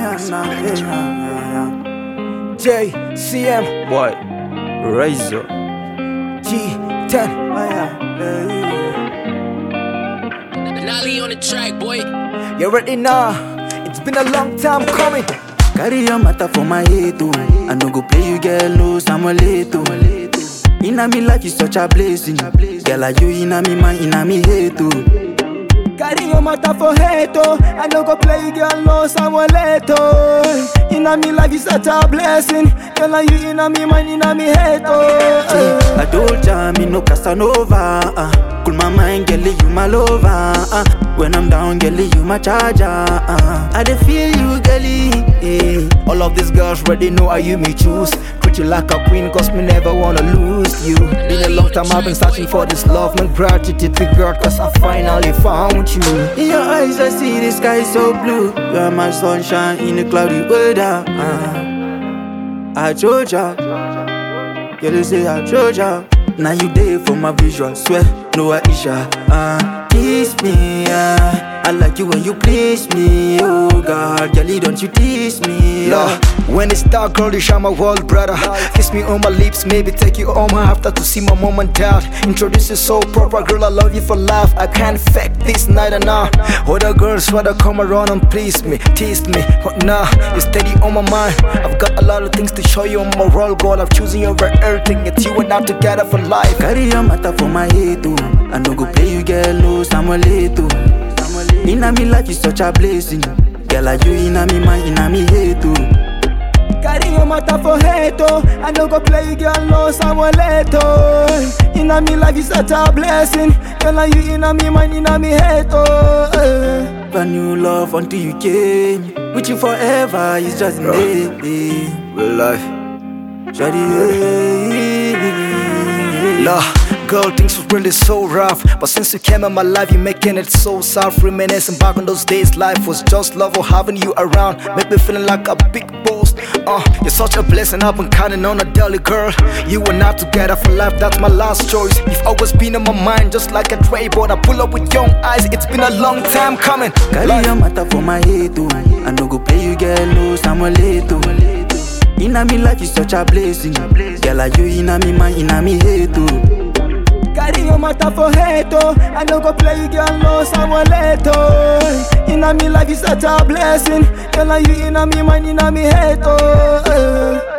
JCM Boy, Razor G10. Nolly on the track, boy. You ready now? It's been a long time coming. Carry your matter for my head, too. I no go play you, girl, no, I'm late, too. Inna me life is such a blessing. Girl, are you inna me mind, inna me head, too. Carry your matter for hate, oh. I no go play you, girl, no, someone late, oh. Inna me life is such a blessing. Girl, are you inna me mind, inna me head, oh. I told ya, me no Casanova. Cool my mind, girl, you my lover. When I'm down, girl, you my charger. I dey feel you, girlie. All of these girls already know how you me choose. Treat you like a queen, cause me never wanna lose you. Been a long time I've been searching for this love. No gratitude to God, cause I finally found you. In your eyes I see the sky so blue. You are my sunshine in the cloudy weather. I told ya, girl, you say I told ya. Now you there for my visual, swear, no Aisha. Kiss me, I like you when you please me. Oh God, girlie, don't you tease me. When it's dark, girl, you shine my world, brother. Kiss me on my lips, maybe take you home after to see my mom and dad. Introduce you so proper, girl, I love you for life. I can't fake this night and now. Other girls wanna come around and please me, tease me, but nah, you're steady on my mind. I've got a lot of things to show you on my roll, girl. I'm choosing you over everything. It's you and I together for life. Carry your matter for my head, too. I no go play you, girl, no, I'm late, too. Inna me life is such a blessing. Girl, are you inna me mind, inna me head, too. Carry your matter for hate, oh. I no go play you, girl, no, someone late, oh. Inna me life is such a blessing. Girl, are you inna me mind, inna me head, oh. Brand new love until you came. With you forever, it's just in day. Real life. Shawty, Girl, things was really so rough, but since you came in my life, you're making it so soft. Reminiscing back on those days, life was just love or having you around. Make me feeling like a big boss. You're such a blessing, I've been counting on a daily, girl. You and I together for life, that's my last choice. You've always been in my mind, just like a tray board. I pull up with young eyes, it's been a long time coming. Carry your matter for my head, too. I no go play you, girl, no, I'm late, too. Inna me life is such a blessing. Girl, are you inna me mind, inna me head, too. Carry your matter for hate, oh. I no go play you, girl, no, someone late, oh. Inna me life is such a blessing. Girl, are you inna me mind, inna me head, oh.